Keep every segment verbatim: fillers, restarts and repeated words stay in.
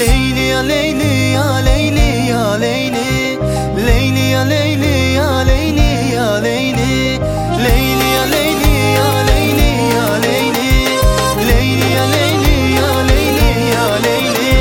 Leyli ya Leyli ya Leyli ya Leyli, Leyli ya Leyli ya Leyli ya Leyli, Leyli ya Leyli ya Leyli ya Leyli, Leyli ya Leyli ya Leyli ya Leyli.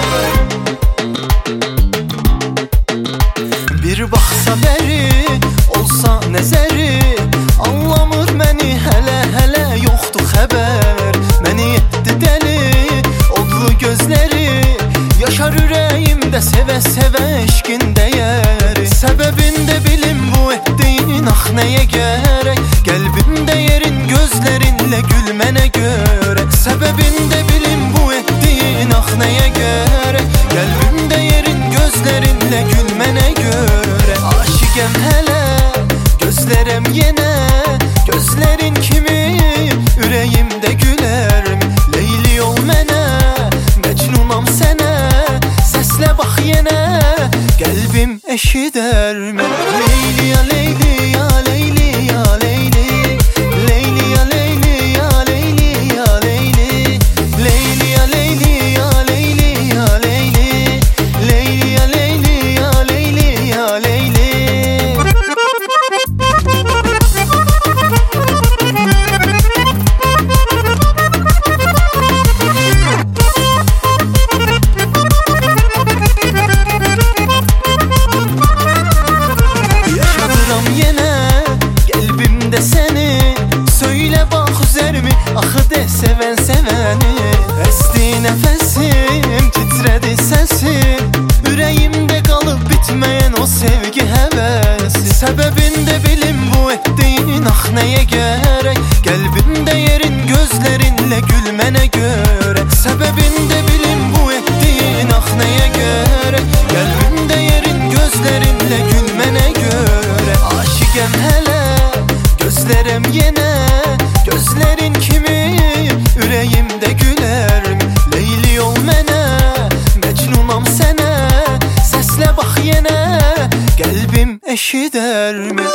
Bir baxsa bəri olsa nəzəri, anlamır məni hələ hələ yoxdur xəbər. Məni etdi dəli odlu gözləri, yaşar ürəyimdə sevə sevə eşqin dəyəri. Səbəbində bilim bu etdiyin ax nəyə gərək, qəlbimdə yerin gözlərinlə gülmənə görə. Səbəbində bilim bu etdiyin ax nəyə gərək, qəlbimdə yerin gözlərinlə gülmənə görə. Aşiqəm hələ, gözlərəm yenə, gözlərin kimi ürəyimdə gülərmi? Leyli ol mənə, məcnunam sənə, səslə bax yenə, qəlbim eşidərmi? Leyli ya Leyli ya Leyli ya Leyli, Leyli ya Leyli ya Leyli ya Leyli, Leyli ya Leyli ya Leyli ya Leyli, Leyli ya Leyli ya Leyli ya Leyli. Yaşadıram yenə qəlbimdə səni, söylə bax üzərmi axı de sevən sevəni. Əsdi nəfəsim, titrədi səsim, ürəyimdə qalıb bitməyən o sevgi həvəsi. Səbəbində bilim bu etdiyin ax nəyə gərək, qəlbimdə yerin gözlərinlə gülmənə görə. Səbəbində bilim bu etdiyin ax nəyə gərək, qəlbimdə yerin gözlərinlə gülmənə görə. Aşiqəm hələ, gözlərəm yenə, gözlərin kimi ürəyimdə gülərmi? Leyli ol mənə, məcnunam sənə, səslə bax yenə, qəlbim eşidərmi?